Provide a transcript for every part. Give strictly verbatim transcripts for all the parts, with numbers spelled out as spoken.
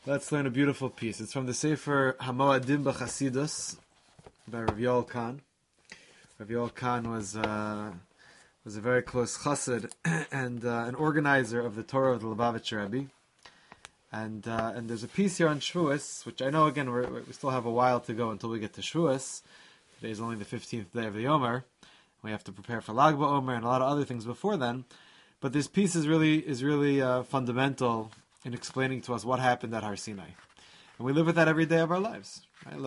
Let's learn a beautiful piece. It's from the Sefer Hamoadim B'Chasidus by Rav Yoel Kahn. Rav Yoel Kahn was uh, was a very close chassid and uh, an organizer of the Torah of the Lubavitcher Rebbe. And uh, and there's a piece here on Shavuos, which I know again we're, we still have a while to go until we get to Shavuos. Today is only the fifteenth day of the Yomer. We have to prepare for Lag BaOmer and a lot of other things before then. But this piece is really is really uh, fundamental in explaining to us what happened at Har Sinai. And we live with that every day of our lives. Right?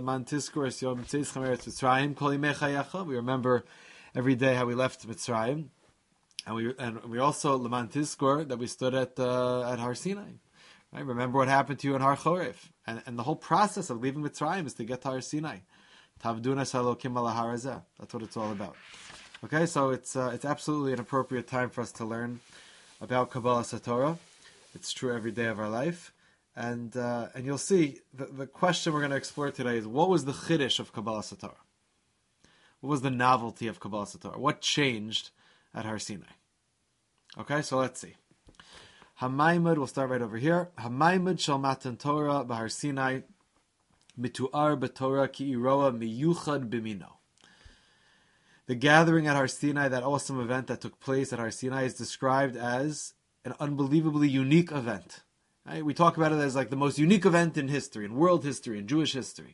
We remember every day how we left Mitzrayim. And we and we also, Leman Tizkor, that we stood at uh, at Har Sinai. Right? Remember what happened to you in Har Chorev. And, and the whole process of leaving Mitzrayim is to get to Har Sinai. Tavdunas Elokim ala Har Hazeh. That's what it's all about. Okay, so it's uh, it's absolutely an appropriate time for us to learn about Kabbalah Satorah. It's true every day of our life. And uh, and you'll see, the, the question we're going to explore today is, what was the chiddush of Kabbalah Satorah? What was the novelty of Kabbalah Satorah? What changed at Har Sinai? Okay, so let's see. Hamaimud, we'll start right over here. Hamaimud shel Matan Torah b'Har Sinai mituar b'Torah ki iroa miyuchad b'mino. The gathering at Har Sinai, that awesome event that took place at Har Sinai, is described as an unbelievably unique event. Right? We talk about it as like the most unique event in history, in world history, in Jewish history.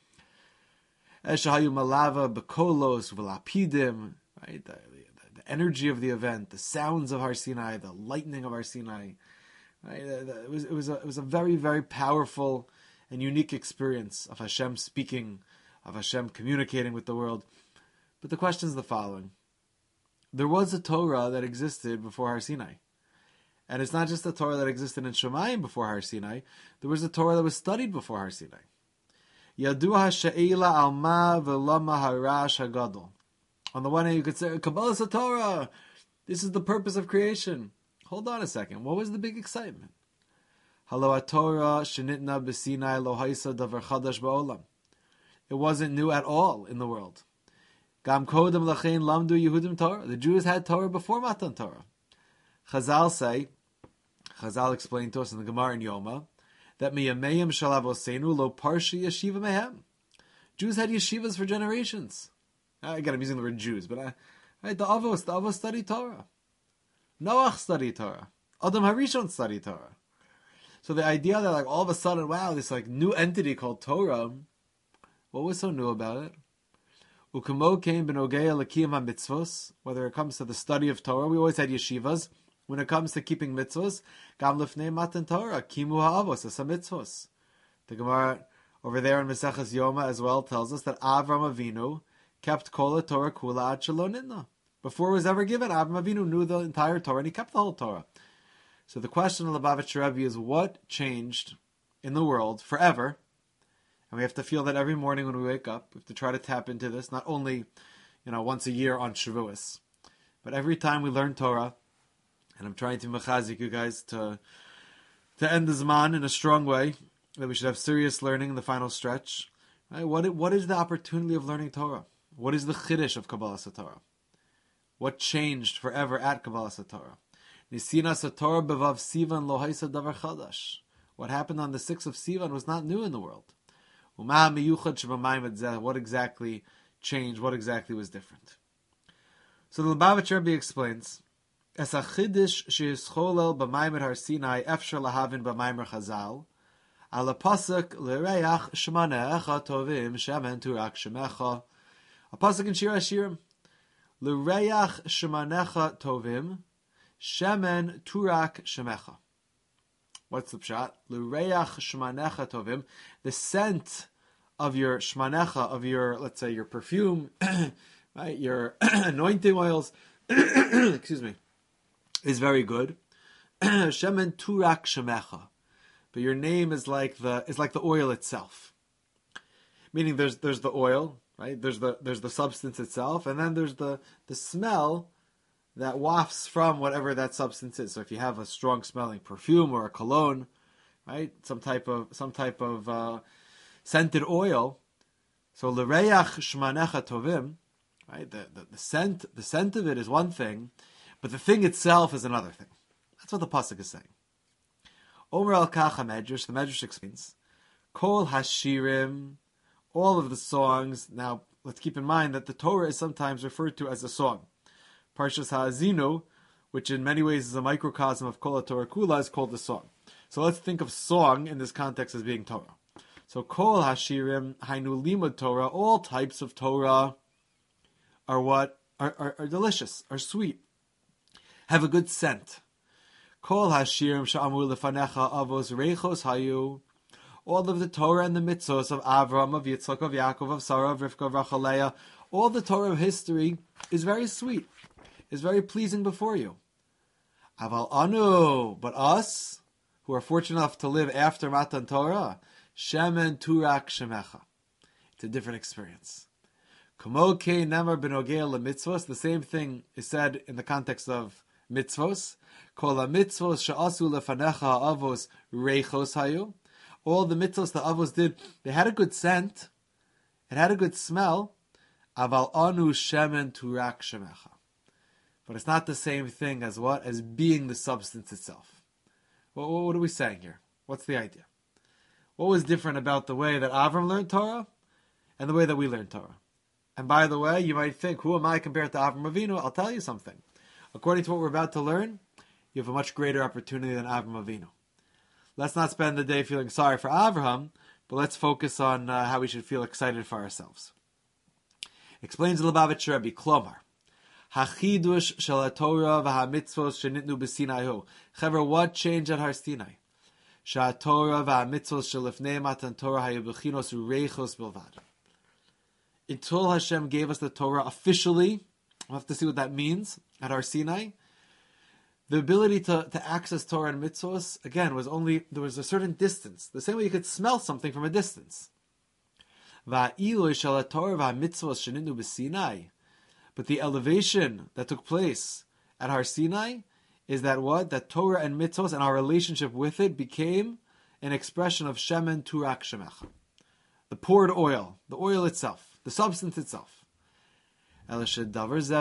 Eshahayu malava bekolos v'lapidim, right? The, the, the energy of the event, the sounds of Har Sinai, the lightning of Har Sinai. Right? It was it was a, it was a very very powerful and unique experience of Hashem speaking, of Hashem communicating with the world. But the question is the following: there was a Torah that existed before Har Sinai. And it's not just the Torah that existed in Shemayim before Har Sinai. There was a Torah that was studied before Har Sinai. Yadua she'ela alma v'lama harash hagadol. On the one hand, you could say, Kabbalah Satorah, this is the purpose of creation. Hold on a second. What was the big excitement? Halo Torah shenitna b'Sinai lo haisa davar chadash ba'olam. It wasn't new at all in the world. Gam kodem lachein lamdu Yehudim Torah. The Jews had Torah before Matan Torah. Chazal say, Chazal explained to us in the Gemara in Yoma, that miyameim shalavosenu lo parshi yeshiva mehem. Jews had yeshivas for generations. Again, I'm using the word Jews, but I, right, the Avos, the Avos studied Torah. Noach studied Torah. Adam Harishon studied Torah. So the idea that like all of a sudden, wow, this like new entity called Torah, what was so new about it? Ukamo came benogeya l'kiyam ha-mitzvos. Whether it comes to the study of Torah, we always had yeshivas. When it comes to keeping mitzvos, gam lifnei matan Torah, kimu ha'avos, as mitzvos. The Gemara over there in Maseches Yoma as well tells us that Avram Avinu kept kol Torah kula ad shelo nitna. Before it was ever given, Avram Avinu knew the entire Torah and he kept the whole Torah. So the question of the Lubavitcher Rebbe is, what changed in the world forever? And we have to feel that every morning when we wake up, we have to try to tap into this, not only, you know, once a year on Shavuos, but every time we learn Torah. And I'm trying to mechazik you guys to to end the Zman in a strong way, that we should have serious learning in the final stretch. Right? What what is the opportunity of learning Torah? What is the chiddush of Kabbalah Satorah? What changed forever at Kabbalah Satorah? Nisina Satorah bevav Sivan lo haisa davar chadash. What happened on the sixth of Sivan was not new in the world. What exactly changed? What exactly was different? So the Lubavitcher Rebbe explains, as a chiddush shehischolel b'maimer Har Sinai efshar lahavin b'maimer Chazal, ala pasuk l'reach shmanecha tovim shemen turak shemecha. A pasuk in Shir HaShirim, l'reach shmanecha tovim shemen turak shemecha. What's the pshat? L'reach shmanecha tovim, the scent of your shmanecha, of your, let's say, your perfume, right, your anointing oils, excuse me, is very good. Shemen turak shemecha, but your name is like the is like the oil itself. Meaning, there's there's the oil, right? There's the there's the substance itself, and then there's the the smell that wafts from whatever that substance is. So if you have a strong smelling perfume or a cologne, right, some type of some type of uh, scented oil. So l'reach shmanecha tovim, right? The, the the scent the scent of it is one thing, but the thing itself is another thing. That's what the pasuk is saying. Omer al Kacha Medrash, the Medrash explains, Kol Hashirim, all of the songs. Now, let's keep in mind that the Torah is sometimes referred to as a song. Parshas Ha'azinu, which in many ways is a microcosm of Kol HaTorah Kula, is called a song. So let's think of song in this context as being Torah. So Kol Hashirim, Hainu Limud Torah, all types of Torah are what? Are, are, are delicious, are sweet, have a good scent. Kol Hashirim Sha'amur Lefanecha Avos Reichos Hayu, all of the Torah and the mitzvos of Avram, of Yitzchak, of Yaakov, of Sarah, of Rivka, of Rachel Leah, all the Torah of history is very sweet, is very pleasing before you. Aval Anu, but us, who are fortunate enough to live after Matan Torah, Shemen Turak Shemecha. It's a different experience. Kamoke Nemar Benogea LeMitzvos, the same thing is said in the context of mitzvos. Kol HaMitzvos She'asu Lefanecha Avos Reichos Hayu. All the mitzvos the Avos did, they had a good scent, it had a good smell. Aval Anu Shemen Turak Shemecha. But it's not the same thing as what? As being the substance itself. What, what are we saying here? What's the idea? What was different about the way that Avram learned Torah and the way that we learn Torah? And by the way, you might think, who am I compared to Avram Avinu? I'll tell you something. According to what we're about to learn, you have a much greater opportunity than Avram Avinu. Let's not spend the day feeling sorry for Avraham, but let's focus on uh, how we should feel excited for ourselves. Explains the Lubavitcher Rebbe, Klomar. Hachidush shel haTorah v'hamitzvos shenitnu b'Sinai hu. Chaver, what changed at Har Sinai? ShaTorah v'hamitzvos shelifnei matan Torah hayu b'chinos ureichos bilvad. Until Hashem gave us the Torah officially, we'll have to see what that means at Har Sinai. The ability to, to access Torah and mitzvos, again, was only, there was a certain distance. The same way you could smell something from a distance. But the elevation that took place at Har Sinai is that what? That Torah and mitzvos and our relationship with it became an expression of Shemen Turak Shemecha. The poured oil, the oil itself, the substance itself. It's a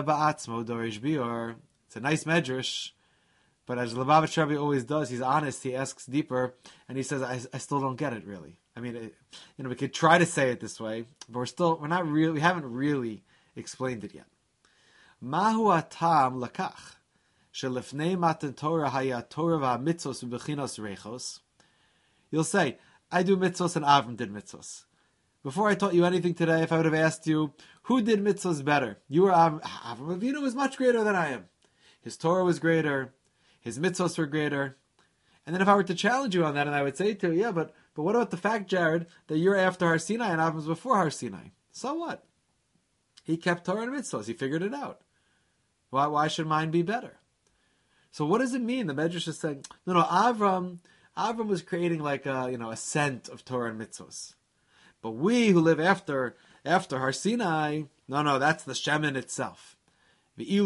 nice medrash, but as Lubavitch Rebbe always does, he's honest, he asks deeper, and he says, I, I still don't get it, really. I mean, it, you know, we could try to say it this way, but we're still, we're not really, we haven't really explained it yet. Mahu atam lakach, shelifnei matan Torah haya Torah v'amitzos u'bechinos reichos. You'll say, I do mitzvos and Avram did mitzvos. Before I taught you anything today, if I would have asked you, who did mitzvos better? You or Avram? Avram Avinu was much greater than I am. His Torah was greater. His mitzvos were greater. And then if I were to challenge you on that, and I would say to you, yeah, but, but what about the fact, Jared, that you're after Har Sinai and Avram was before Har Sinai? So what? He kept Torah and mitzvos. He figured it out. Why, why should mine be better? So what does it mean? The Medrash is saying, no, no, Avram, Avram was creating like a, you know, a scent of Torah and mitzvos. But we who live after after Har Sinai, no, no, that's the Shemen itself. Right?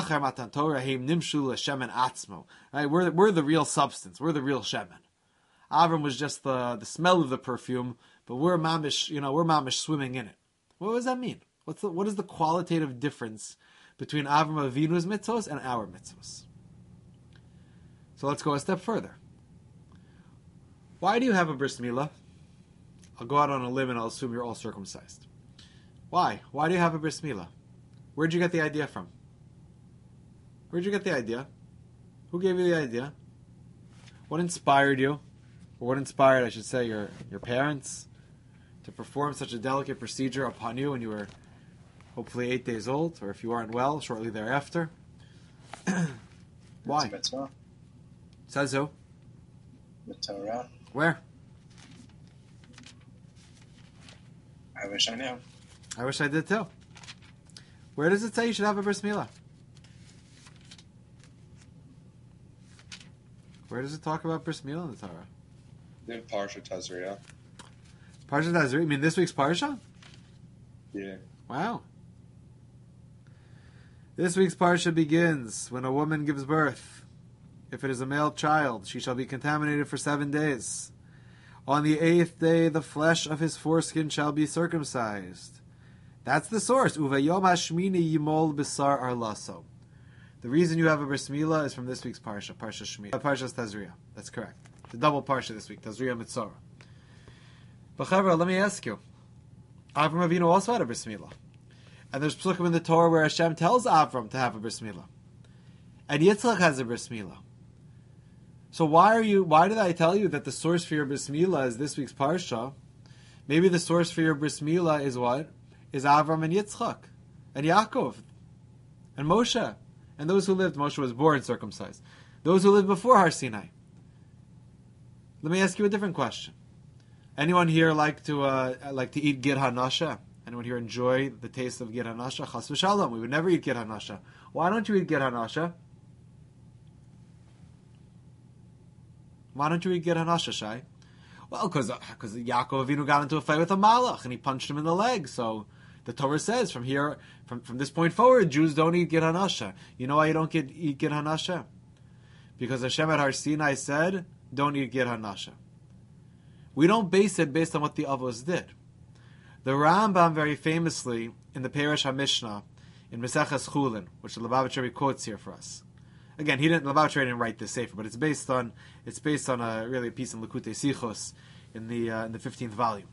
We're, we're the real substance. We're the real Shemen. Avram was just the, the smell of the perfume, but we're mamish, you know, we're mamish swimming in it. What does that mean? What's the, what is the qualitative difference between Avram Avinu's mitzvos and our mitzvos? So let's go a step further. Why do you have a bris milah? I'll go out on a limb and I'll assume you're all circumcised. Why? Why do you have a bris milah? Where'd you get the idea from? Where'd you get the idea? Who gave you the idea? What inspired you? Or what inspired, I should say, your, your parents to perform such a delicate procedure upon you when you were hopefully eight days old, or if you aren't well, shortly thereafter? Why? It's a mitzvah. Says who? The Torah. Where? I wish I knew. I wish I did too. Where does it say you should have a bris milah? Where does it talk about bris milah in the Torah? In Parsha Tazria. Parsha Tazria? You mean this week's Parsha? Yeah. Wow. This week's Parsha begins when a woman gives birth. If it is a male child, she shall be contaminated for seven days. On the eighth day, the flesh of his foreskin shall be circumcised. That's the source. Uvayom hashmini yimol bisar arlaso. The reason you have a bris milah is from this week's parsha, Parsha Shmini, uh, Parsha Tazria. That's correct. It's a double parsha this week, Tazria Mitzora. But Chavra, let me ask you. Avram Avinu also had a bris milah. And there's psukim in the Torah where Hashem tells Avram to have a bris milah. And Yitzchak has a bris milah. So why are you? Why did I tell you that the source for your bris milah is this week's parsha? Maybe the source for your bris milah is what? Is Avram and Yitzchak and Yaakov and Moshe and those who lived. Moshe was born circumcised. Those who lived before Har Sinai. Let me ask you a different question. Anyone here like to uh, like to eat gid hanasha? Anyone here enjoy the taste of gid hanasha? Chas v'shalom. We would never eat gid hanasha. Why don't you eat gid hanasha? Why don't you eat gid hanasha, Shai? Well, because because Yaakov Avinu got into a fight with a malach and he punched him in the leg. So the Torah says from here, from, from this point forward, Jews don't eat gid hanasha. You know why you don't get, eat gid hanasha? Because Hashem at Har Sinai said, don't eat gid hanasha. We don't base it based on what the Avos did. The Rambam very famously in the Perush HaMishnah in Maseches Chulin, which the Lubavitch Rebbe quotes here for us. Again, he didn't Lubavitch Rebbe didn't write this sefer, but it's based on it's based on a really a piece in Likutei Sichos in the uh, in the fifteenth volume.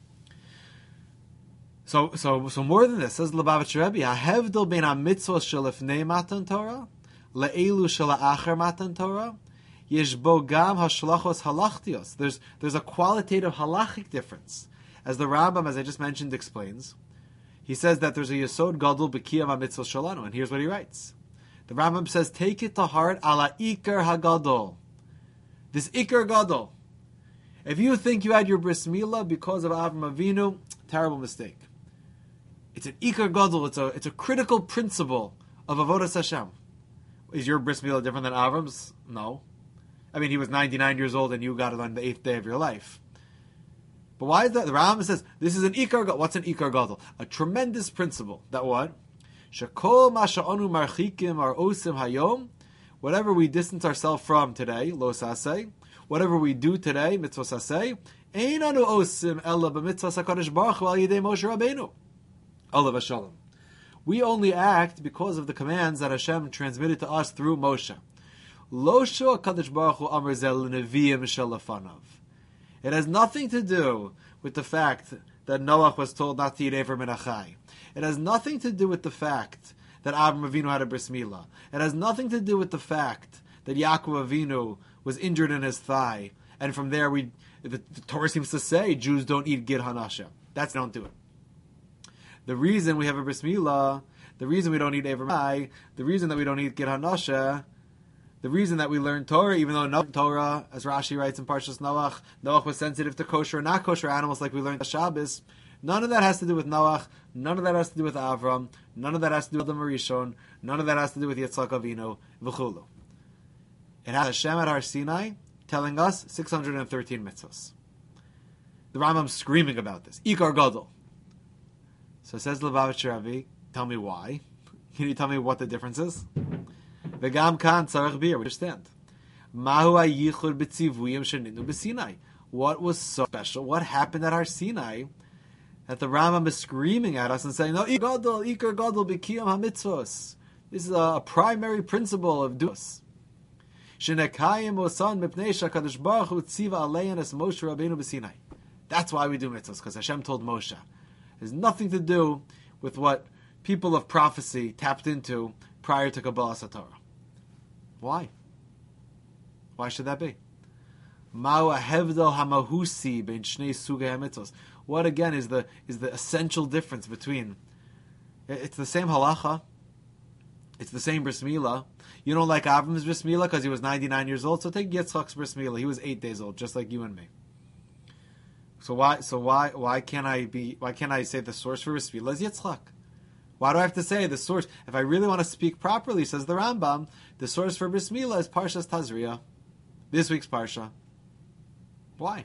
So so so more than this, says Lubavitch Rebbe, Hahevdel bein hamitzvos shelifnei matan Torah le'elu shela'acher matan Torah. There's there's there's a qualitative halachic difference, as the Rambam, as I just mentioned, explains. He says that there's a yesod gadol b'kiyam hamitzvah shalanu, and here's what he writes. The Rambam says, "Take it to heart, ala ikar hagadol." This ikar gadol. If you think you had your bris milah because of Avram Avinu, terrible mistake. It's an ikar gadol. It's a it's a critical principle of avodas Hashem. Is your bris milah different than Avram's? No. I mean, he was ninety-nine years old and you got it on the eighth day of your life. But why is that? The Rambam says, this is an Ikar Gadol. What's an Ikar Gadol? A tremendous principle. That what? Shekol masha'onu marchikim ar osim hayom. Whatever we distance ourselves from today, lo saseh. Whatever we do today, mitzvah saseh. Ein anu osim ella b'mitzvah HaKadosh Baruch Hu al yidei Moshe Rabbeinu. Olav Hashalom. We only act because of the commands that Hashem transmitted to us through Moshe. It has nothing to do with the fact that Noach was told not to eat Ever Menachai. It has nothing to do with the fact that Avram Avinu had a bris milah. It has nothing to do with the fact that Yaakov Avinu was injured in his thigh, and from there we the, the Torah seems to say Jews don't eat gid hanasha. That's don't do it. The reason we have a bris milah, the reason we don't eat Ever Menachai, the reason that we don't eat gid hanasha. The reason that we learn Torah, even though no Torah, as Rashi writes in Parshas Noach, Noach was sensitive to kosher and not kosher animals like we learned at Shabbos. None of that has to do with Noach. None of that has to do with Avram. None of that has to do with the Marishon. None of that has to do with Yitzchak Avinu, v'chulu. It has Hashem at Har Sinai telling us six hundred thirteen mitzvahs. The Rambam's screaming about this. Ikar Gadol. So says Lubavitch Rebbe, tell me why. Can you tell me what the difference is? V'gam kan tzarech bir. We understand. Mahu hayichud b'tzivuyim sheninu b'Sinai. What was so special? What happened at Har Sinai that the Rambam is screaming at us and saying, "No, ikar gadol, ikar gadol b'kiyam hamitzvos." This is a primary principle of dus. Shenekayim osan mipnei shakadosh baruch hu tziva alein es Moshe Rabbeinu b'Sinai. That's why we do mitzvos, because Hashem told Moshe. It has nothing to do with what people of prophecy tapped into prior to Kabbalah Satorah. Why? Why should that be? Ma'u hevdel hamahusi bein shnei sugei hamitzvos. What again is the is the essential difference between? It's the same halacha. It's the same bris milah. You don't like Avram's bris milah because he was ninety-nine years old. So take Yitzchak's bris milah. He was eight days old, just like you and me. So why? So why? Why can't I be? Why can't I say the source for bris milah is Yitzchak? Why do I have to say the source? If I really want to speak properly, says the Rambam, the source for bris milah is Parshas Tazria, this week's parsha. Why?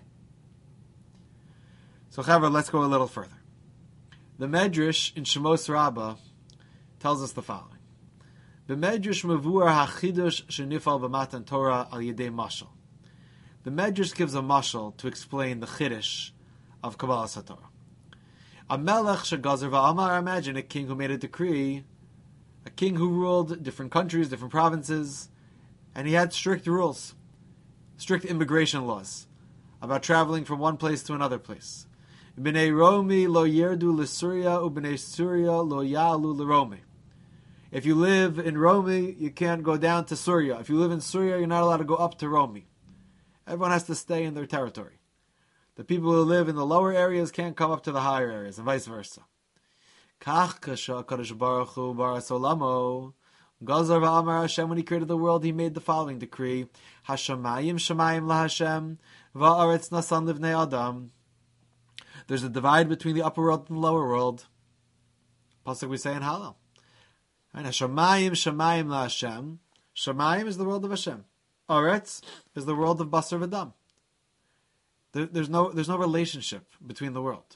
So, however, let's go a little further. The Medrash in Shemos Rabbah tells us the following: The Medrash mavur hachidush shenifal b'matan Torah al yedei mashal. The Medrash gives a mashal to explain the chiddush of Kabbalah Satorah. A melech shegazer va'amar. Imagine a king who made a decree, a king who ruled different countries, different provinces, and he had strict rules. strict immigration laws about traveling from one place to another place. B'nei Romi lo yerdu l'Surya u'b'nei Surya lo ya'alu l'Romi. If you live in Romi, you can't go down to Surya. If you live in Surya, you're not allowed to go up to Romi. Everyone has to stay in their territory. The people who live in the lower areas can't come up to the higher areas, and vice versa. Kach kasha Kadosh Baruch Hu baras olamo. Gazar v'amar Hashem, when He created the world, He made the following decree: Hashamayim shamayim laHashem, va'aretz nasan livnei adam. There's a divide between the upper world and the lower world. Pasuk we say in Hallel. Hashamayim shamayim laHashem. Shamayim is the world of Hashem. Aretz is the world of Basar v'Dam. There, there's no there's no relationship between the world.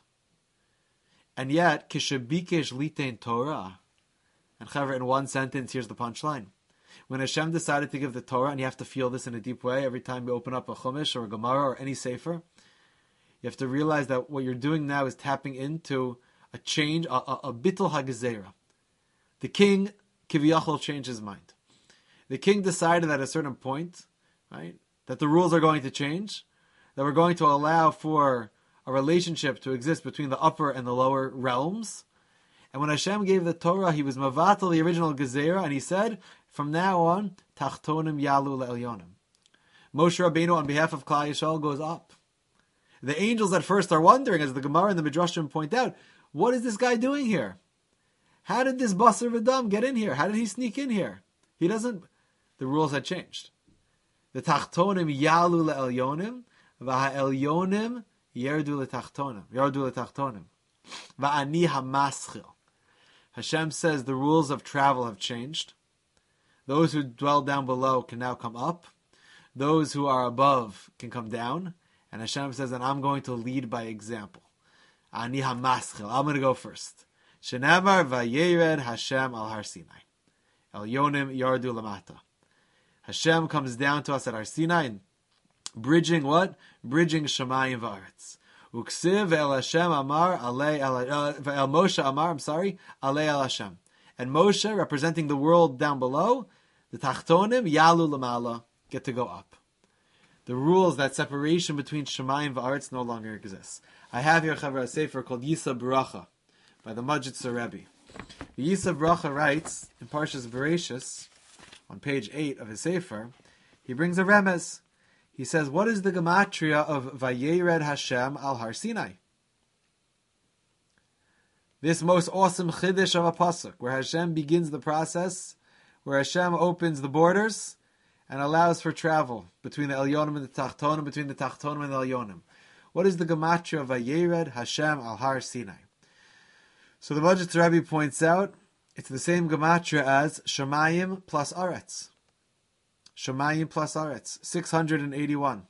And yet, kishabikesh litein Torah. And Chaver, in one sentence, here's the punchline. When Hashem decided to give the Torah, and you have to feel this in a deep way every time you open up a Chumash or a Gemara or any Sefer, you have to realize that what you're doing now is tapping into a change, a, a, a bittul hagezera. The king, Kiviyachol, changed his mind. The king decided at a certain point, right, that the rules are going to change, that we're going to allow for a relationship to exist between the upper and the lower realms. And when Hashem gave the Torah, He was mavatal the original gezerah, and He said, from now on, tachtonim yalu le'elyonim. Moshe Rabbeinu, on behalf of Klal Yisrael, goes up. The angels at first are wondering, as the Gemara and the Midrashim point out, what is this guy doing here? How did this Basar v'Dam get in here? How did he sneak in here? He doesn't... The rules had changed. The tachtonim yalu le'elyonim, v'ha'elyonim yerdu le'tachtonim, yerdu le'tachtonim. Va'ani ha'maschil. Hashem says the rules of travel have changed. Those who dwell down below can now come up. Those who are above can come down. And Hashem says, and I'm going to lead by example. Ani ha'maschil. I'm going to go first. Shenamar vayered Hashem al Har Sinai. Elyonim yardu lamata. Hashem comes down to us at Har Sinai, bridging what? Bridging Shemayim v'aretz. Uksiv el Hashem amar alei el el Moshe amar. I'm sorry, alei el Hashem. And Moshe, representing the world down below, the tachtonim yalu lamala, get to go up. The rules, that separation between Shemayim v'aretz, no longer exists. I have here a sefer called Yisa Bracha by the Majitzer Rebbe. Yisa Bracha writes in Parshas Bereshis on page eight of his sefer. He brings a remez. He says, what is the gematria of Vayered Hashem al Har Sinai? This most awesome chiddush of a pasuk, where Hashem begins the process, where Hashem opens the borders and allows for travel between the Elyonim and the Tachtonim, between the Tachtonim and the Elyonim. What is the gematria of Vayered Hashem al Har Sinai? So the Majitzer Rebbe points out, it's the same gematria as Shemayim plus Aretz. Shemayim plus Aretz, six hundred eighty-one.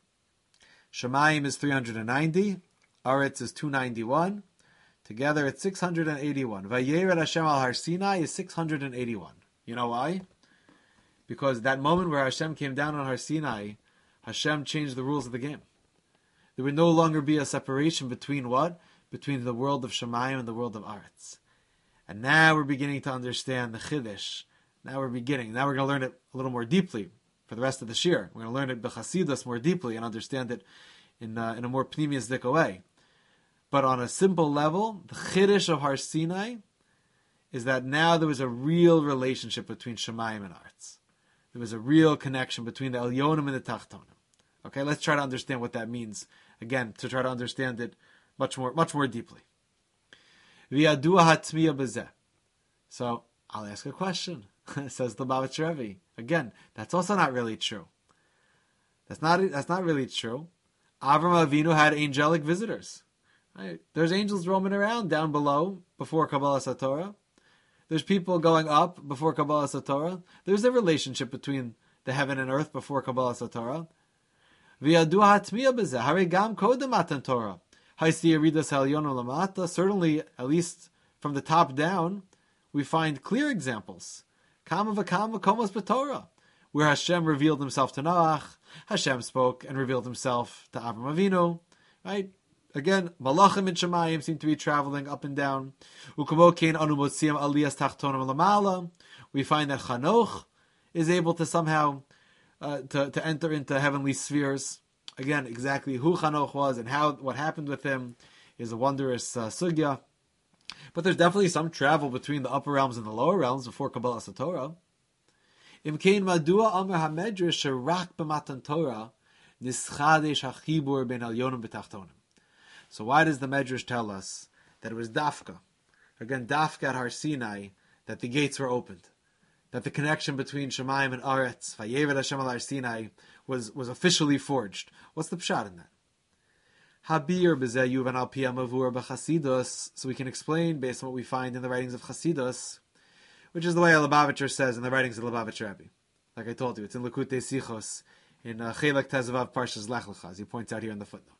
Shemayim is three hundred ninety. Aretz is two hundred ninety-one. Together it's six hundred eighty-one. Vayered Hashem al Har Sinai is six hundred eighty-one. You know why? Because that moment where Hashem came down on Har Sinai, Hashem changed the rules of the game. There would no longer be a separation between what? Between the world of Shemayim and the world of Aretz. And now we're beginning to understand the Chiddush. Now we're beginning. Now we're going to learn it a little more deeply for the rest of this year. We're going to learn it b'chasidus more deeply and understand it in uh, in a more pneumiastic way. But on a simple level, the Chiddush of Har Sinai is that now there was a real relationship between Shemayim and Aretz. There was a real connection between the Elyonim and the Tachtonim. Okay, let's try to understand what that means. Again, to try to understand it much more, much more deeply. V'yadua hatmiya b'zeh. So I'll ask a question. Says the Bavitcher Rebbe. Again, that's also not really true. That's not that's not really true. Avram Avinu had angelic visitors. Right? There's angels roaming around down below before Kabbalah Satorah. There's people going up before Kabbalah Satorah. There's a relationship between the heaven and earth before Kabbalah Satorah. V'yadu hatmiya b'zeh. Harigam kodem matan Torah. Haisi yeridas ha'elyonim lamata. Certainly, at least from the top down, we find clear examples. Kama v'kama komos b'Torah, where Hashem revealed Himself to Noach, Hashem spoke and revealed Himself to Avram Avinu. Right? Again, Malachim and Shemayim seem to be traveling up and down. U'kamo kein anu motziam aliyas tachtonim lamala. We find that Chanoch is able to somehow uh, to to enter into heavenly spheres. Again, exactly who Chanoch was and how what happened with him is a wondrous uh, sugya. But there's definitely some travel between the upper realms and the lower realms before Kabbalah Torah. Imkein madua amar hamedrash sherak b'matan Torah nischadesh hachibur ben alyonim b'tachtonim. So why does the Medrash tell us that it was Dafka, again Dafka at Har Sinai, that the gates were opened, that the connection between Shemayim and Aretz, Vayevad Hashem al Har Sinai, was was officially forged? What's the pshat in that? Habir b'zeh yuvan al pi hamavur b'Chasidus, so we can explain based on what we find in the writings of Chasidus, which is the way Lubavitcher says in the writings of Lubavitcher Rebbe. Like I told you, it's in Likutei Sichos, in uh, Chelek Tezvav Parshas Lech Lecha, as he points out here in the footnote.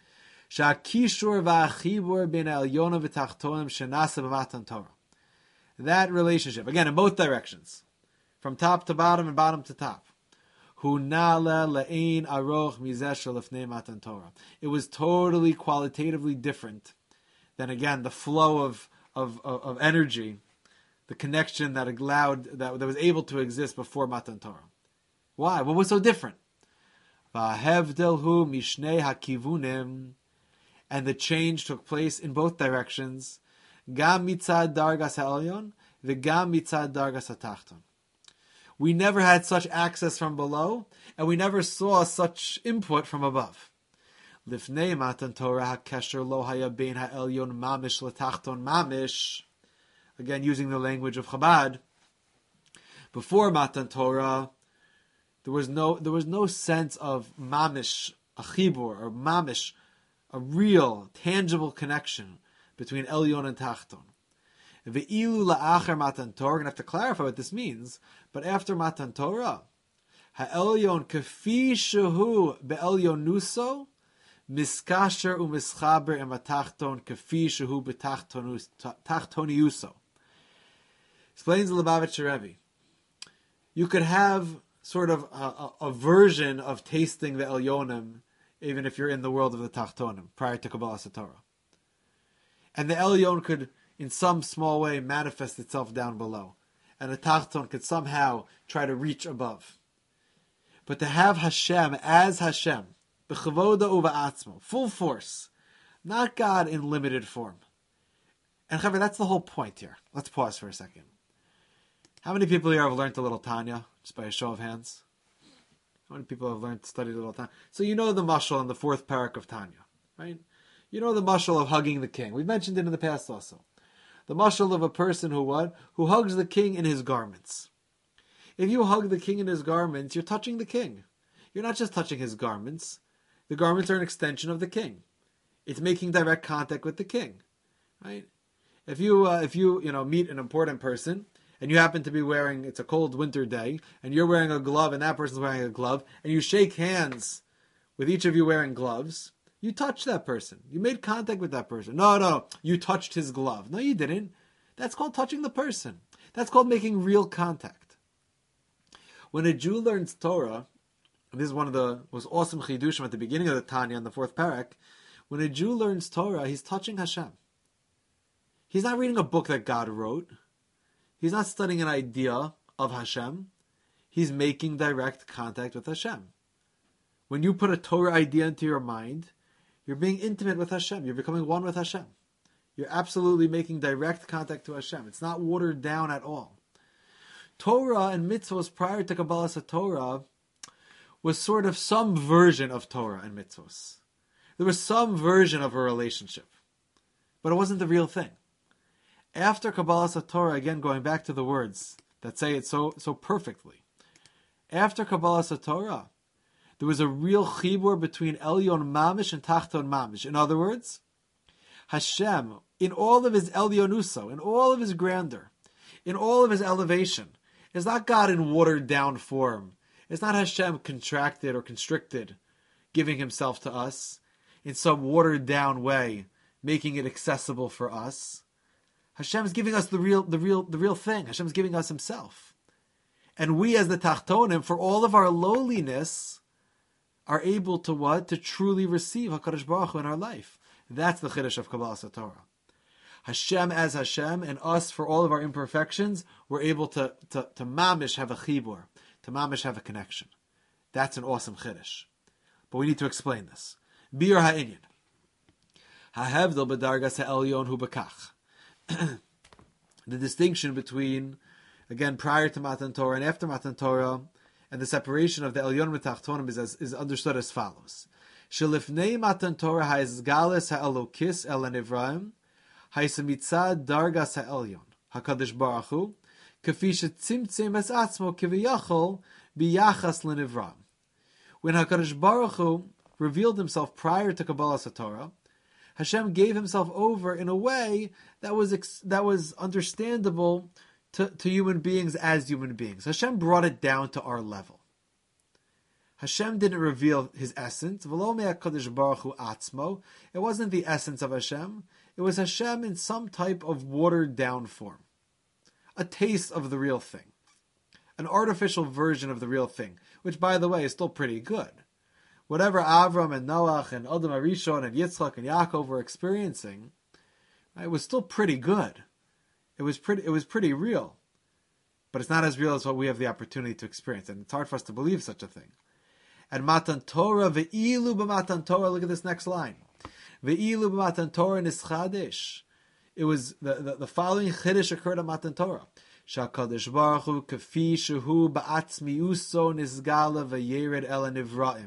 Sha'kishur va'achibur ben elyonim v'tachtonim shenasa b'matan Torah. That relationship, again, in both directions, from top to bottom and bottom to top. Hu na'ale le'ein aroch mizeh shelifnei matan Torah. It was totally qualitatively different than, again, the flow of, of, of, of energy, the connection that allowed, that, that was able to exist before Matan Torah. Why? What was so different? Va'hevdel hu mishnei hakivunim. And the change took place in both directions. Gam mitzad dargas ha'elyon, v'gam mitzad dargas ha'tachton. We never had such access from below, and we never saw such input from above. Lifnei matan Torah ha'kesher lo haya bein ha'elyon mamish l'tachton mamish. Again, using the language of Chabad. Before Matan Torah, there was no there was no sense of mamish, a chibur, or mamish, a real, tangible connection between Elyon and Tachton. Ve'ilu la'acher Matan Torah, we're going to have to clarify what this means, but after Matan Torah, ha'elyon kefi shehu be'elyon nuso, miskasher u'mischaber em ha'tachton kefi shehu be'tachtoniuso. Explains the Lubavitcher Rebbe. You could have sort of a, a, a version of tasting the Elyonim, even if you're in the world of the Tachtonim, prior to Kabbalah Torah. And the Elyon could, in some small way, manifest itself down below. And the Tachton could somehow try to reach above. But to have Hashem as Hashem, b'chavoda uva'atzmo, full force, not God in limited form. And Chaver, that's the whole point here. Let's pause for a second. How many people here have learned a little Tanya, just by a show of hands? How many people have learned to study a little Tanya? So you know the mashal in the fourth parak of Tanya, right? You know the mashal of hugging the king. We've mentioned it in the past also. The mashal of a person who what? Who hugs the king in his garments. If you hug the king in his garments, you're touching the king. You're not just touching his garments. The garments are an extension of the king. It's making direct contact with the king, right? If you uh, if you you know meet an important person, and you happen to be wearing, it's a cold winter day, and you're wearing a glove and that person's wearing a glove, and you shake hands with each of you wearing gloves, you touch that person. You made contact with that person. No, no, you touched his glove. No, you didn't. That's called touching the person. That's called making real contact. When a Jew learns Torah, and this is one of the most awesome chidushim at the beginning of the Tanya in the fourth parak, when a Jew learns Torah, he's touching Hashem. He's not reading a book that God wrote. He's not studying an idea of Hashem. He's making direct contact with Hashem. When you put a Torah idea into your mind, you're being intimate with Hashem. You're becoming one with Hashem. You're absolutely making direct contact to Hashem. It's not watered down at all. Torah and mitzvos prior to Kabbalah Torah was sort of some version of Torah and mitzvos. There was some version of a relationship. But it wasn't the real thing. After Kabbalah Torah, again going back to the words that say it so so perfectly. After Kabbalah Torah, there was a real chibur between Elyon Mamish and Tachton Mamish. In other words, Hashem, in all of his Elyonuso, in all of his grandeur, in all of his elevation, is not God in watered down form. It's not Hashem contracted or constricted, giving himself to us in some watered down way, making it accessible for us. Hashem's giving us the real, the real, the real thing. Hashem's giving us Himself, and we, as the Tachtonim, for all of our lowliness, are able to what? To truly receive Hakadosh Baruch Hu in our life. That's the chiddush of Kabbalah Torah. Hashem as Hashem, and us, for all of our imperfections, we're able to to, to mamish have a chibur, to mamish have a connection. That's an awesome chiddush. But we need to explain this. Biur ha'inyan. Ha'hevdel b'dargas ha'elyon hu b'kach. The distinction between, again, prior to Matan Torah and after Matan Torah, and the separation of the Elyon v'Tachtonim is, as, is understood as follows. Shelifnei Matan Torah ha'izgalis ha'elokis el ha'nivraim, ha'isamitzad dargas ha'elyon, ha'kadosh baruch hu, k'fi shetzimtzim es atzmo kiviyachol biyachas l'nivraim. When HaKadosh Baruch Hu revealed himself prior to Kabbalas HaTorah, Hashem gave himself over in a way that was ex- that was understandable to, to human beings as human beings. Hashem brought it down to our level. Hashem didn't reveal his essence. V'lo me'HaKadosh Baruch Hu atzmo. It wasn't the essence of Hashem. It was Hashem in some type of watered down form. A taste of the real thing. An artificial version of the real thing, which, by the way, is still pretty good. Whatever Avram and Noach and Adam Arishon and Yitzchak and Yaakov were experiencing, it was still pretty good. It was pretty. It was pretty real, but it's not as real as what we have the opportunity to experience, and it's hard for us to believe such a thing. And Matan Torah ve'ilu b'Matan Torah. Look at this next line. Ve'ilu b'Matan Torah nischadesh. It was the, the, the following chiddush occurred at Matan Torah. Shakadosh Baruch Hu kafi shehu ba'atzmiuso nisgala v'yered el nivraim.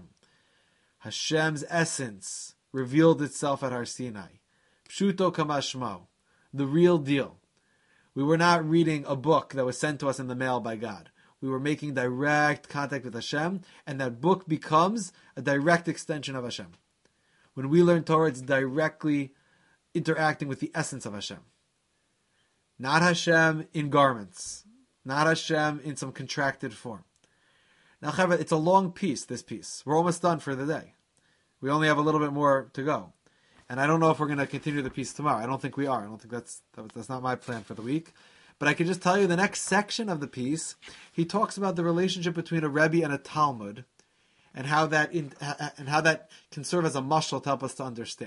Hashem's essence revealed itself at Har Sinai. Pshuto kamashmo, the real deal. We were not reading a book that was sent to us in the mail by God. We were making direct contact with Hashem, and that book becomes a direct extension of Hashem. When we learn Torah, it's directly interacting with the essence of Hashem. Not Hashem in garments. Not Hashem in some contracted form. Now, Chavra, it's a long piece, this piece. We're almost done for the day. We only have a little bit more to go. And I don't know if we're going to continue the piece tomorrow. I don't think we are. I don't think that's that's not my plan for the week. But I can just tell you the next section of the piece, he talks about the relationship between a Rebbe and a Talmud, and how that in, and how that can serve as a mashal to help us to understand.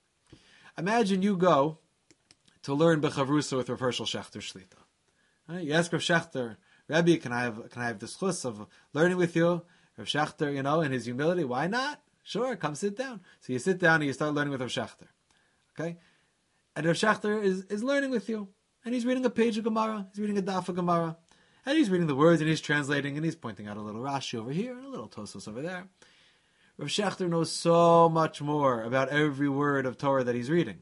Imagine you go to learn Bechavrusa with Rav Hershel Schachter Shlita. Right? You ask Rav Schachter, Rebbe, can I have can I have the schus of learning with you? Rav Schachter, you know, in his humility, why not? Sure, come sit down. So you sit down and you start learning with Rav Schachter. Okay? And Rav Schachter is, is learning with you. And he's reading a page of Gemara. He's reading a daf of Gemara. And he's reading the words and he's translating and he's pointing out a little Rashi over here and a little Tosos over there. Rav Schachter knows so much more about every word of Torah that he's reading.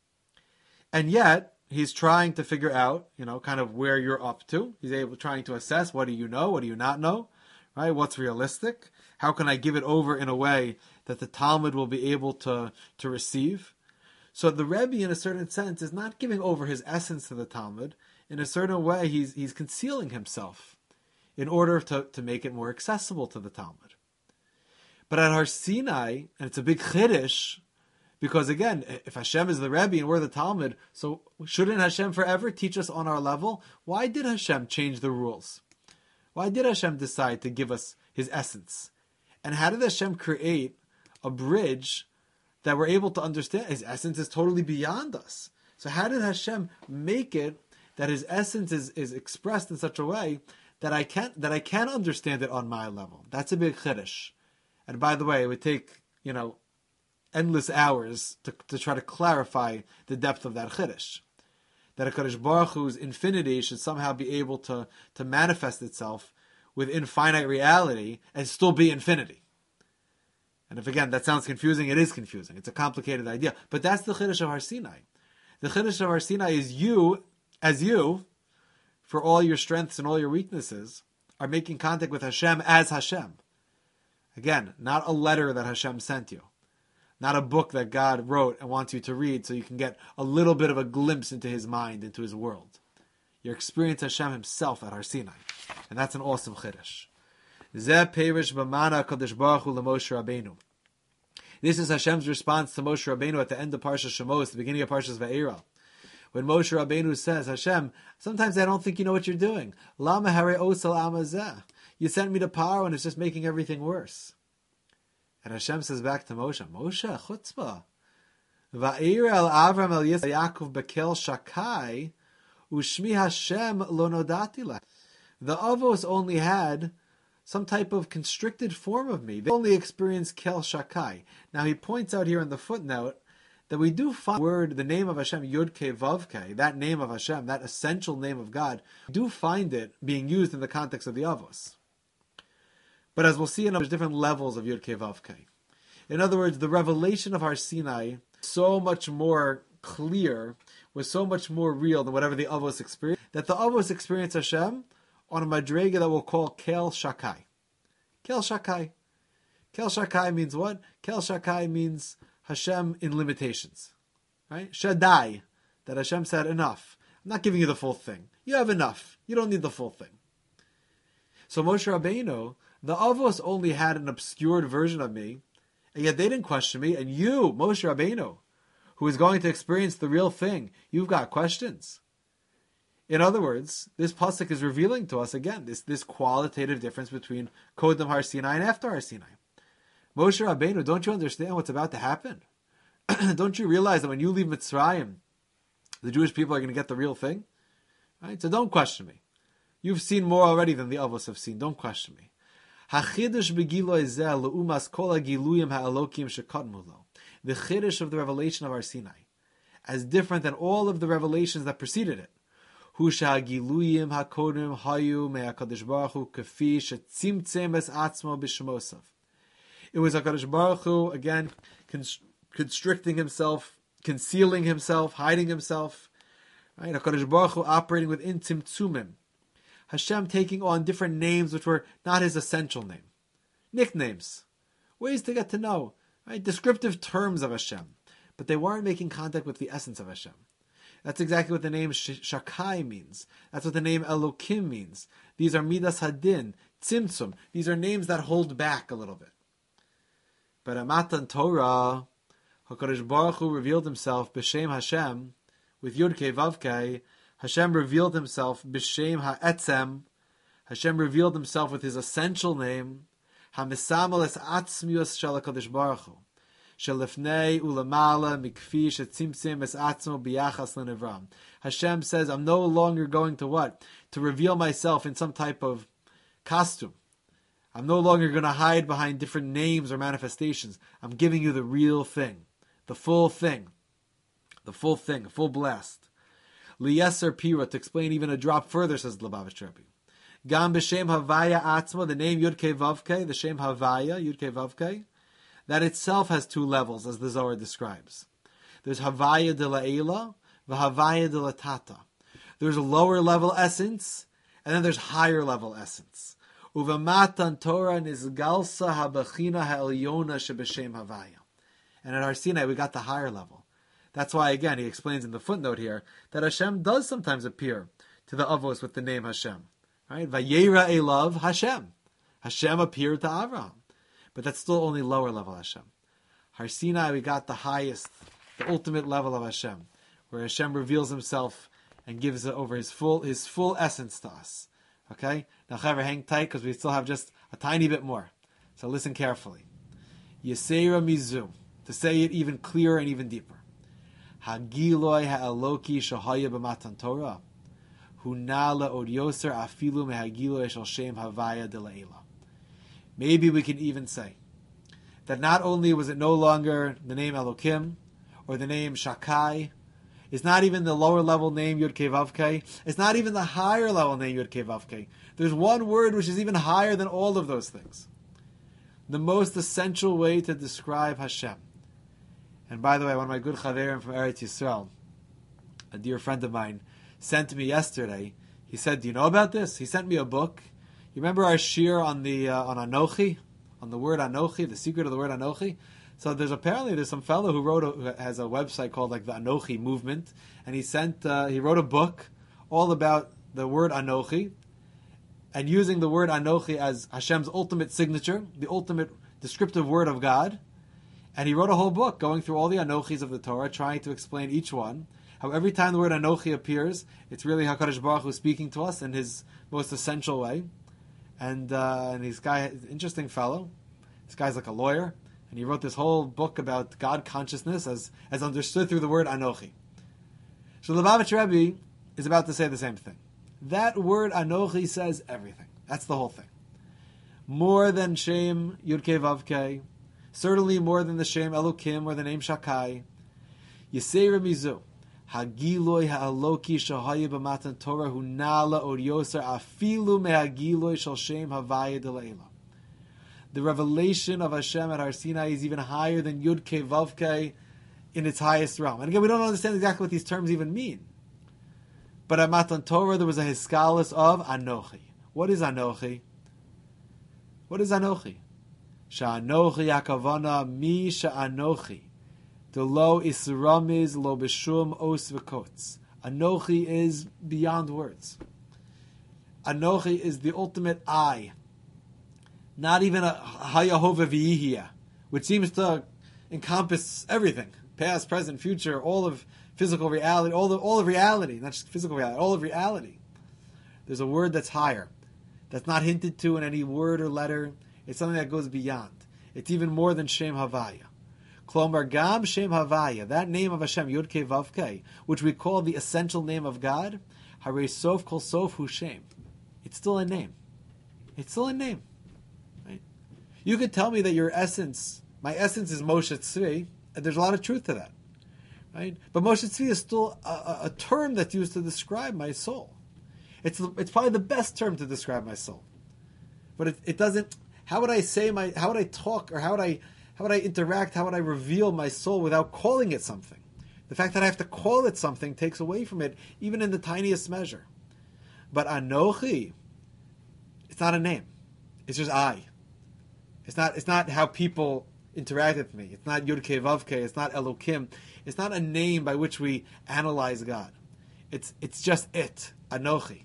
And yet, he's trying to figure out, you know, kind of where you're up to. He's able, trying to assess what do you know, what do you not know, right? What's realistic? How can I give it over in a way that the Talmud will be able to, to receive? So the Rebbe, in a certain sense, is not giving over his essence to the Talmud. In a certain way, he's he's concealing himself in order to, to make it more accessible to the Talmud. But at Har Sinai, and it's a big chiddush, because again, if Hashem is the Rebbe and we're the Talmud, so shouldn't Hashem forever teach us on our level? Why did Hashem change the rules? Why did Hashem decide to give us his essence? And how did Hashem create a bridge that we're able to understand? His essence is totally beyond us. So how did Hashem make it that his essence is, is expressed in such a way that I can't that I can understand it on my level? That's a big chiddush. And by the way, it would take, you know, endless hours to, to try to clarify the depth of that chiddush. That HaKadosh Baruch Hu's infinity should somehow be able to, to manifest itself within finite reality and still be infinity. And if again that sounds confusing, it is confusing. It's a complicated idea. But that's the chiddush of Har Sinai. The chiddush of Har Sinai is you, as you, for all your strengths and all your weaknesses, are making contact with Hashem as Hashem. Again, not a letter that Hashem sent you. Not a book that God wrote and wants you to read so you can get a little bit of a glimpse into his mind, into his world. You experience Hashem himself at Har Sinai. And that's an awesome chiddush. Zeh perish b'mana Kadosh Baruch Hu l'Moshe Rabbeinu. This is Hashem's response to Moshe Rabbeinu at the end of Parshas Shemos, the beginning of Parshas Va'era. When Moshe Rabbeinu says, Hashem, sometimes I don't think you know what you're doing. Lama hare osel amazeh. You sent me to Paro and it's just making everything worse. And Hashem says back to Moshe, Moshe, chutzpah. Va'era el Avram el Yaakov bekel shakai, ushmi Hashem lo nodati leh. The Avos only had some type of constricted form of me. They only experience Kel Shakai. Now he points out here in the footnote that we do find the word, the name of Hashem, Yud Ke Vav Ke, that name of Hashem, that essential name of God, we do find it being used in the context of the Avos. But as we'll see, there's different levels of Yud Ke Vav Ke. In other words, the revelation of Har Sinai so much more clear, was so much more real than whatever the Avos experienced, that the Avos experience Hashem on a madrega that we'll call Kel Shakai. Kel Shakai. Kel Shakai means what? Kel Shakai means Hashem in limitations. Right? Shaddai. That Hashem said, enough. I'm not giving you the full thing. You have enough. You don't need the full thing. So Moshe Rabbeinu, the Avos only had an obscured version of me, and yet they didn't question me, and you, Moshe Rabbeinu, who is going to experience the real thing, you've got questions. In other words, this pasuk is revealing to us again this, this qualitative difference between Kodem Har Sinai and after Har Sinai. Moshe Rabbeinu, don't you understand what's about to happen? Don't you realize that when you leave Mitzrayim, the Jewish people are going to get the real thing? Right? So don't question me. You've seen more already than the Avos have seen. Don't question me. Hachidush begilo ezeh leumas kol hagiluyim ha'elokim shekadmu lo. The chiddush of the revelation of Har Sinai, as different than all of the revelations that preceded it. Hu shehagiluyim hakodim hayu me'akadosh baruch hu kafi shetzimtzem es atzmo b'shemosav. It was HaKadosh Baruch Hu, again, constricting himself, concealing himself, hiding himself. Right? HaKadosh Baruch Hu operating within tzimtzumim. Hashem taking on different names which were not his essential name. Nicknames. Ways to get to know. Right? Descriptive terms of Hashem. But they weren't making contact with the essence of Hashem. That's exactly what the name Shakai means. That's what the name Elokim means. These are Midas Hadin, Tzimtzum. These are names that hold back a little bit. But at Matan Torah, HaKadosh Baruch Hu revealed himself b'Shem Hashem, with Yud Kei Vav Kei. Hashem revealed himself b'Shem Ha'etzem. Hashem revealed himself with his essential name, HaMesamel es Atzmius Shel HaKadosh Baruch Hu, Shelifnei Ulamala Mikfi Shetzimtzim es Atzmo B'Yachas L'Nevram. Hashem says, I'm no longer going to what? To reveal myself in some type of costume. I'm no longer going to hide behind different names or manifestations. I'm giving you the real thing, the full thing, the full thing, the full blast. Liyeser Pira, to explain even a drop further, says the Lubavitch Rebbe. Gam b'shem Havaya Atzma, the name Yud Kei Vav Kei, the Shem Havaya, Yud Kei Vav Kei, that itself has two levels, as the Zohar describes. There's Havaya de La'ela, v'Havaya de Latata. There's a lower level essence, and then there's higher level essence. Uvamatan Torah nizgalsa habachina ha'elyona shebeshem Havaya. And at Har Sinai, we got the higher level. That's why, again, he explains in the footnote here that Hashem does sometimes appear to the Avos with the name Hashem. Right? Vayera elav Hashem. Hashem appeared to Avraham. But that's still only lower level Hashem. Har Sinai, we got the highest, the ultimate level of Hashem, where Hashem reveals himself and gives it over his full his full essence to us. Okay? Now, Chaver, hang tight because we still have just a tiny bit more. So listen carefully. Yesera mizu, to say it even clearer and even deeper. Hagiloi ha'eloki shahaya b'matan Torah. Hunala od yoser afilu mehagiloi shel shem havaya de la'ela. Maybe we can even say that not only was it no longer the name Elokim or the name Shakai, it's not even the lower level name Yud Kei Vav Kei, it's not even the higher level name Yud Kei Vav Kei. There's one word which is even higher than all of those things. The most essential way to describe Hashem. And by the way, one of my good chaverim from Eretz Yisrael, a dear friend of mine, sent to me yesterday. He said, "Do you know about this?" He sent me a book. You remember our shir on the uh, on Anochi, on the word Anochi, the secret of the word Anochi. So there's apparently there's some fellow who wrote a, who has a website called like the Anochi Movement, and he sent uh, he wrote a book all about the word Anochi, and using the word Anochi as Hashem's ultimate signature, the ultimate descriptive word of God. And he wrote a whole book going through all the Anochis of the Torah, trying to explain each one. How every time the word Anochi appears, it's really HaKadosh Baruch Hu speaking to us in his most essential way. And uh, and this guy, interesting fellow. This guy's like a lawyer, and he wrote this whole book about God consciousness as as understood through the word Anochi. So the Lubavitch Rebbe is about to say the same thing. That word Anochi says everything. That's the whole thing. more than Shem Yud-Kei Vav-Kei, certainly more than the Shem Elokim or the name Shakai. Yisei Mizu, Hagiloi Ha'aloki Shahaya B'Matan Torah Hu Nala Od Yoser Afilu Mehagiloi Shal Shem Havaya D'Leila. The revelation of Hashem at Har Sinai is even higher than Yud-Kei Vav-Kei in its highest realm. And again, we don't understand exactly what these terms even mean. But at Matan Torah, there was a Hiskalis of Anochi. What is Anochi? What is Anochi? Sha'anochi Akavana Mi Sha'anochi. The lo Isramiz lo b'shum os v'kotz. Anochi is beyond words. Anochi is the ultimate I. Not even a Hayahova v'yihiyah, which seems to encompass everything. Past, present, future, all of physical reality, all of, all of reality, not just physical reality, all of reality. There's a word that's higher, that's not hinted to in any word or letter. It's something that goes beyond. It's even more than Shem Havaya. Klomar Gam Shem Havaya, that name of Hashem, Yud-Kei Vav-Kei, which we call the essential name of God, Harei Sof Kol Sof Hu Shem. It's still a name. It's still a name. Right? You could tell me that your essence, my essence is Moshe Tzvi, and there's a lot of truth to that. Right? But Moshe Tzvi is still a, a, a term that's used to describe my soul. It's it's probably the best term to describe my soul. But it, it doesn't, how would I say my, how would I talk, or how would I, how would I interact, how would I reveal my soul without calling it something? The fact that I have to call it something takes away from it, even in the tiniest measure. But Anochi, it's not a name. It's just I. It's not, it's not how people interact with me. It's not Yud-Kei Vav-Kei. It's not Elokim. It's not a name by which we analyze God. It's it's just it. Anochi.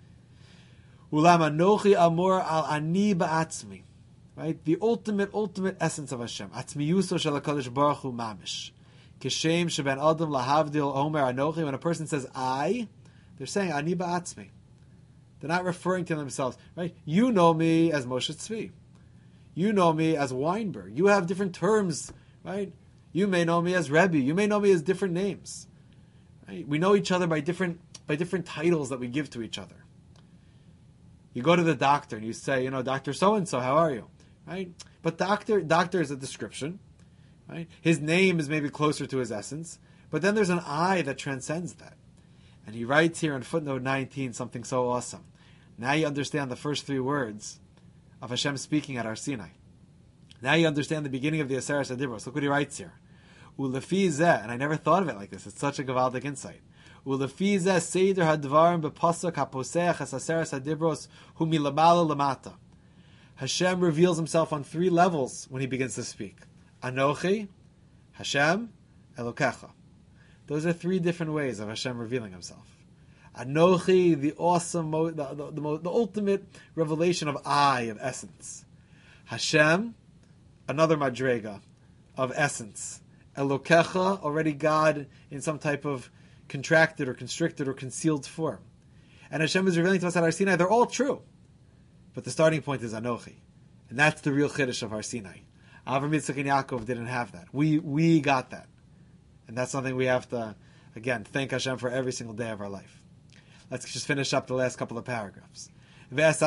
Ulam Anochi Amor Al Ani Ba'atzmi. Right? The ultimate, ultimate essence of Hashem. Atzmiyuso Shel HaKadosh Baruch Hu Mamish. Kishem Sheben Adam Lahavdil Omer Anochi. When a person says I, they're saying Ani Ba'atzmi. They're not referring to themselves. Right? You know me as Moshe Tzvi. You know me as Weinberg. You have different terms, right? You may know me as Rebbe. You may know me as different names. Right? We know each other by different by different titles that we give to each other. You go to the doctor and you say, you know, Doctor So-and-so, how are you? Right? But doctor, doctor is a description. Right? His name is maybe closer to his essence. But then there's an I that transcends that. And he writes here in footnote nineteen something so awesome. Now you understand the first three words of Hashem speaking at Har Sinai. Now you understand the beginning of the Aseret HaDibros. Look what he writes here. Ulefi zeh, and I never thought of it like this. It's such a gavaldic insight. Ulefi zeh seder hadvarim bepasuk haposeach es Aseret HaDibros hu milamala lamata. Hashem reveals himself on three levels when he begins to speak. Anochi, Hashem, Elokecha. Those are three different ways of Hashem revealing himself. Anochi, the awesome, the, the, the, the ultimate revelation of I, of essence. Hashem, another madrega of essence. Elokecha, already God in some type of contracted or constricted or concealed form. And Hashem is revealing to us at Har Sinai. They're all true. But the starting point is Anochi. And that's the real Chiddush of Har Sinai. Avram, Yitzchak, and Yaakov didn't have that. We we got that. And that's something we have to, again, thank Hashem for every single day of our life. Let's just finish up the last couple of paragraphs. So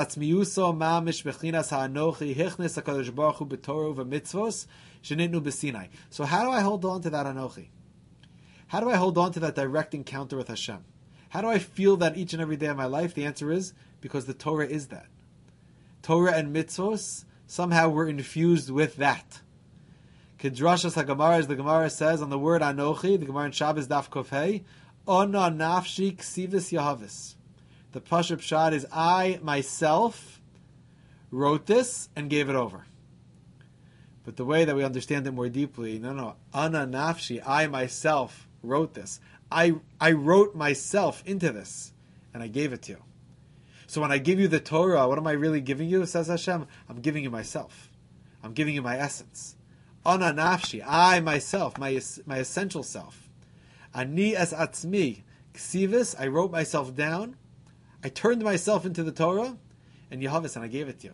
how do I hold on to that Anochi? How do I hold on to that direct encounter with Hashem? How do I feel that each and every day of my life? The answer is because the Torah is that. Torah and mitzvos somehow were infused with that. Kedrashas HaGemara, as the Gemara says on the word Anochi, the Gemara in Shabbos Daf Kofei, Ona nafshi ksivis yahavis. The Pashup Pshat is I myself wrote this and gave it over. But the way that we understand it more deeply, no, no, Ana nafshi, I myself wrote this. I I wrote myself into this and I gave it to you. So when I give you the Torah, what am I really giving you? Says Hashem, I'm giving you myself. I'm giving you my essence. Ana nafshi, I myself, my my essential self. Ani es atzmi ksivis, I wrote myself down. I turned myself into the Torah, and Yehavis, and I gave it to you.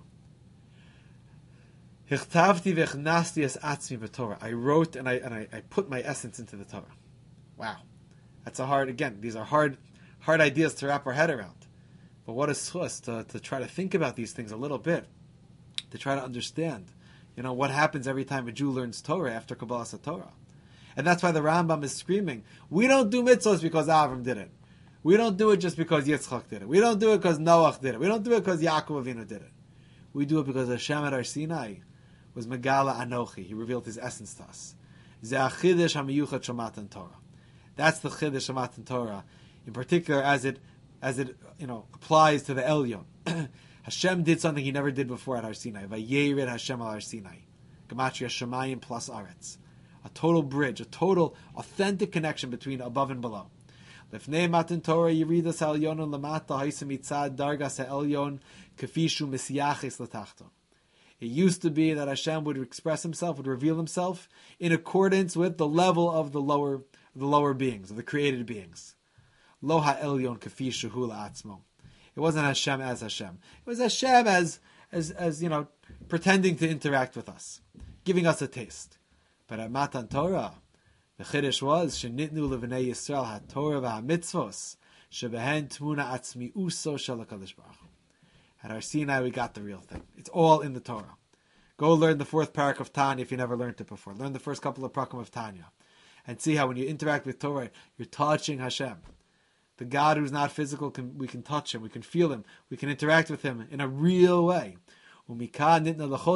Hichtavti v'chnasti es atzmi b'Torah. I wrote and I and I, I put my essence into the Torah. Wow, that's a hard. Again, these are hard, hard ideas to wrap our head around. But what a schus to to try to think about these things a little bit, to try to understand, you know, what happens every time a Jew learns Torah after Kabbalas Torah. And that's why the Rambam is screaming, we don't do mitzvahs because Avram did it. We don't do it just because Yitzchak did it. We don't do it because Noach did it. We don't do it because Yaakov Avinu did it. We do it because Hashem at Har Sinai was Megala Anochi. He revealed his essence to us. Ze achidesh hamiyuchat shel Matan Torah. That's the chidesh of Matan Torah, in particular as it as it you know applies to the Elyon. Hashem did something He never did before at Har Sinai. Vayered Hashem al Har Sinai. Gematria Shemayim plus Aretz. A total bridge, a total authentic connection between above and below. Lefnei Matan Torah Yiridas Elyon Lamata Haisa Mitzad Dargas Elyon Kefishu Misyachis Latachto. It used to be that Hashem would express Himself, would reveal Himself in accordance with the level of the lower, the lower beings, of the created beings. Lo ha'elyon kefishu hu la'atzmo. It wasn't Hashem as Hashem. It was Hashem as, as, as you know, pretending to interact with us, giving us a taste. But at Matan Torah, the chiddush was shenitnu levnei Yisrael haTorah v'hamitzvos shebehen tmuna atzmiuso shel HaKadosh Baruch Hu. At Har Sinai, we got the real thing. It's all in the Torah. Go learn the fourth parak of Tanya if you never learned it before. Learn the first couple of prakim of Tanya. And see how when you interact with Torah, you're touching Hashem. The God who's not physical, can, we can touch Him, we can feel Him, we can interact with Him in a real way. And from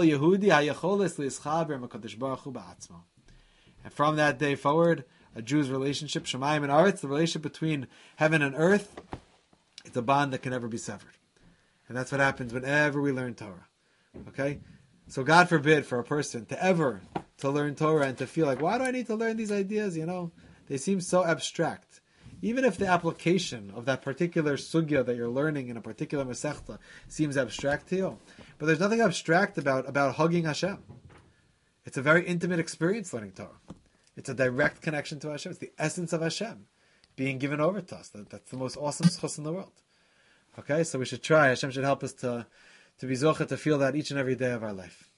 that day forward, a Jew's relationship, Shemayim and Aretz, the relationship between heaven and earth, it's a bond that can never be severed. And that's what happens whenever we learn Torah. Okay? So God forbid for a person to ever to learn Torah and to feel like, why do I need to learn these ideas? You know, they seem so abstract. Even if the application of that particular sugya that you're learning in a particular masechta seems abstract to you, but there's nothing abstract about, about hugging Hashem. It's a very intimate experience learning Torah. It's a direct connection to Hashem. It's the essence of Hashem being given over to us. That, that's the most awesome schus in the world. Okay, so we should try. Hashem should help us to, to be zocha, to feel that each and every day of our life.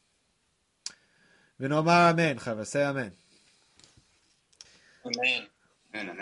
V'nomar amen, Chava. Say amen. Amen. Amen.